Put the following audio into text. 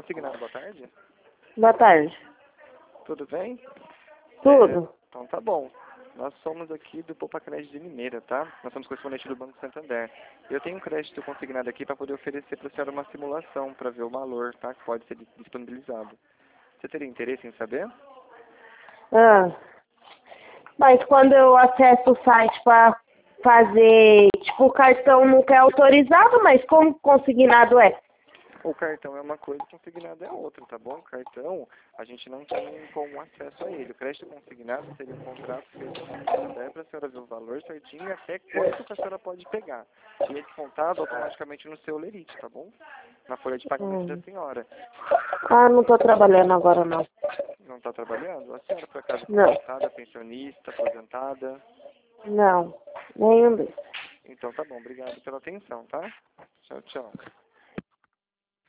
consignado, boa tarde. Boa tarde. Tudo bem? Tudo? Então tá bom. Nós somos aqui do Poupa Crédito de Limeira, tá? Nós somos correspondente do Banco Santander. Eu tenho um crédito consignado aqui para poder oferecer para a senhora uma simulação para ver o valor, tá? Que pode ser disponibilizado. Você teria interesse em saber? Ah, mas quando eu acesso o site para fazer, tipo, o cartão nunca é autorizado, mas como consignado é? O cartão é uma coisa, o consignado é outra, tá bom? O cartão, a gente não tem como acesso a ele. O crédito consignado seria um contrato feito com o Santander para a senhora ver o valor certinho e até quanto que a senhora pode pegar. E é descontado automaticamente no seu lerite, tá bom? Na folha de pagamento da senhora. Ah, não tô trabalhando agora não. Não está trabalhando? A senhora, por acaso, é Não, contratada, pensionista, aposentada? não, nenhum desses. Então tá bom, obrigado pela atenção, tá? Tchau, tchau.